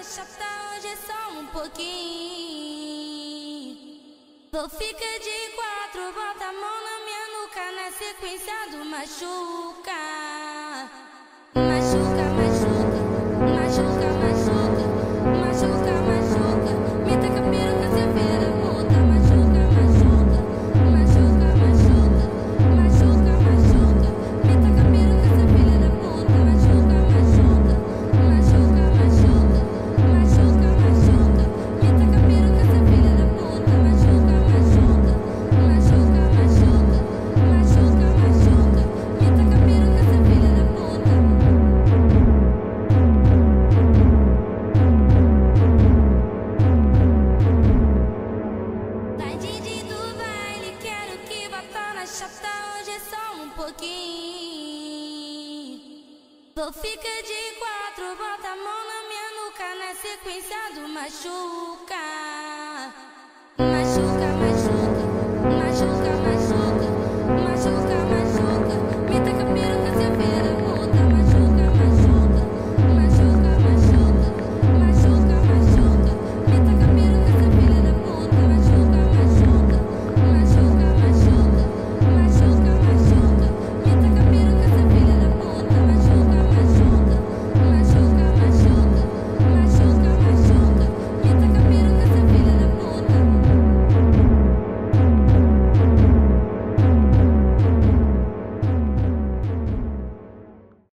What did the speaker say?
chata, hoje é só um pouquinho. Vou ficar de quatro, bota a mão na minha nuca, na sequência do machuca. Machuca, machuca, machuca, machuca, machuca, machuca. Me taca peruca, cê filha da puta. Machuca, machuca, machuca, machuca, machuca, machuca. Me taca peruca, cê filha da puta. Machuca, machuca, machuca, machuca, machuca, machuca. Me taca peruca, cê filha da puta. Machuca, machuca, machuca, machuca, machuca, machuca. Me taca peruca, cê filha da puta. Tadinho do baile, quero que bata na chata, hoje é só um pouquinho. Vou ficar de quatro, bota a mão na minha nuca, na sequência do machuca. Machuca.